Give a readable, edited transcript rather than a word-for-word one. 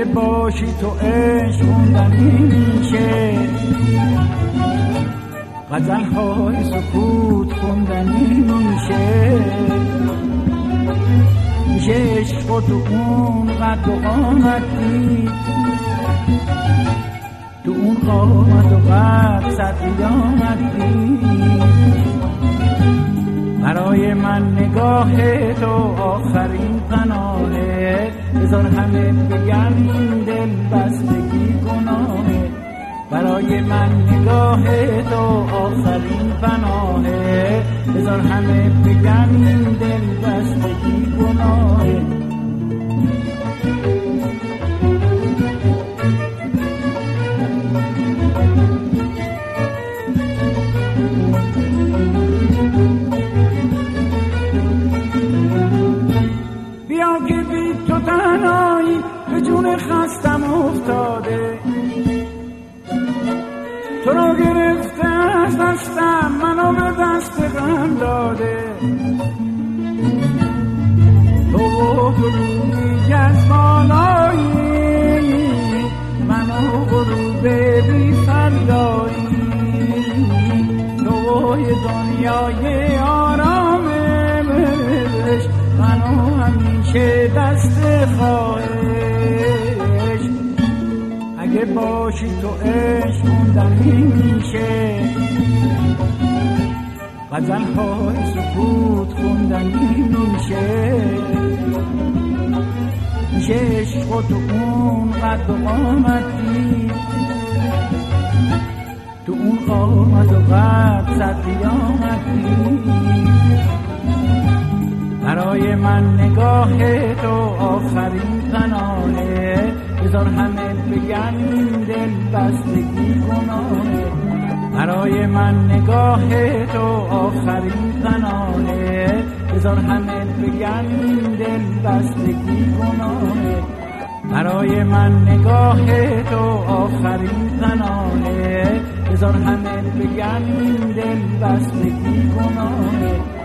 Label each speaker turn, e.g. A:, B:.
A: اگه باشی تو عشق خوندنی میشه، غزل‌های سکوت خوندنی میشه، میشه عشق و تو اون قد و قامتی، تو اون قامت و قد صد قیامتی. برای من نگاه تو آخرین پناهه، بذار همه بگن این دل بستگی گناهه. برای من نگاه تو آخرین پناهه، بذار همه بگن این دل بستگی گناهه. بیا که بی تو تنهایی به جون خستم افتاده، تو رو گرفته از دستم منو به دست غم داده. تو غروبی از بالایی، منو غروب بی فردایی. تو دنیای آرام بهش، منو همیشه دست خواهش. اگه باشی تو عشق خوندنی میشه، غزل‌های سکوت خوندنی میشه، میشه عشق و تو اون قد و قامتی، تو اون قامت و قد صد قیامتی. برای من نگاه تو آخرین پناهه، بذار همه بگن این دل بستگی گناهه. برای من نگاه تو آخرین پناهه، بذار همه بگن این دل بستگی گناهه. برای من نگاه تو آخرین پناهه، بذار همه بگن این دل بستگی گناهه.